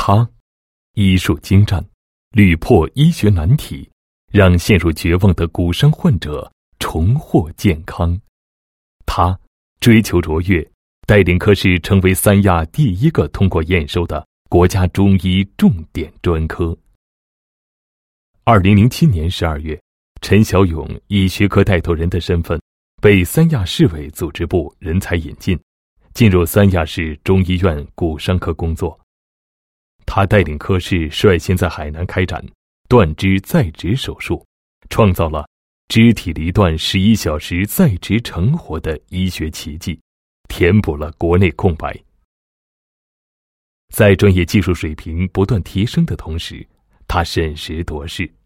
他医术精湛，屡破医学难题，让陷入绝望的骨伤患者重获健康。他追求卓越，带领科室成为三亚第一个通过验收的国家中医重点专科。2007年12月，陈小勇以学科带头人的身份被三亚市委组织部人才引进，进入三亚市中医院骨伤科工作。他带领科室率先在海南开展断肢再植手术，创造了肢体离断11小时再植成活的医学奇迹，填补了国内空白。在专业技术水平不断提升的同时，他审时度势，